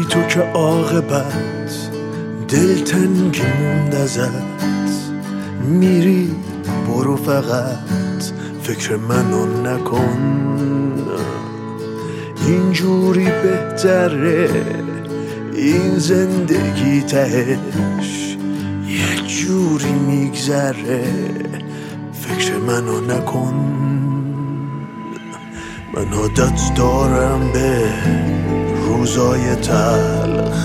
تو که عاقبت دلتنگی موند ازت، میری برو فقط فکر منو نکن، اینجوری بهتره این زندگی تهش یه جوری میگذره فکر منو نکن. من عادت دارم به روزای تلخ،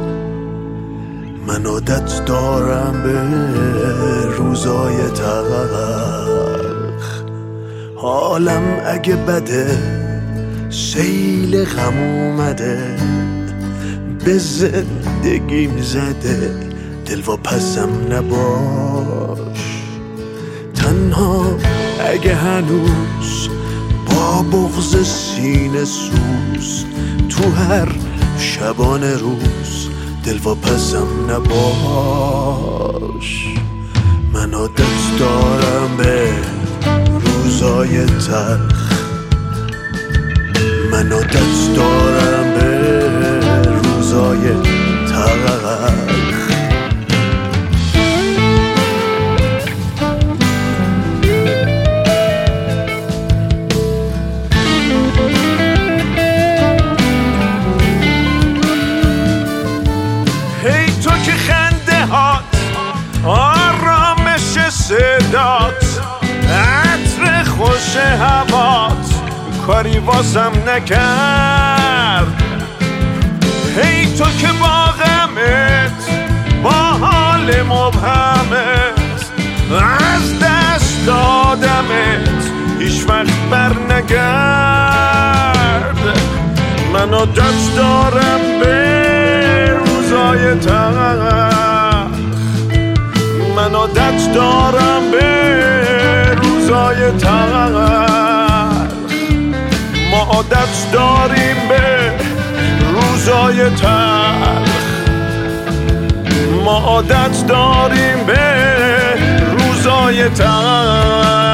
من عادت دارم به روزای تلخ، حالم اگه بده سیل غم اومده به زندگیم زده، دلواپسم نباش. تنها اگه هنوز با بغض سینه سوز تو هر شبانه روز دلواپسم نباش. من عادت دارم به روزای تلخ، من عادت دارم به روزای تلخ. هی تو که خنده هات آرامش صدات عطر خوش هوات کاری واسم نکرد. هی تو که با غمت با حال مبهمت از دست دادمت هیچ وقت بر نگرد. من عادت دارم به روزای تلخ، من عادت دارم به روزای تلخ، ما عادت داریم به روزای تلخ، ما عادت داریم به روزای تلخ.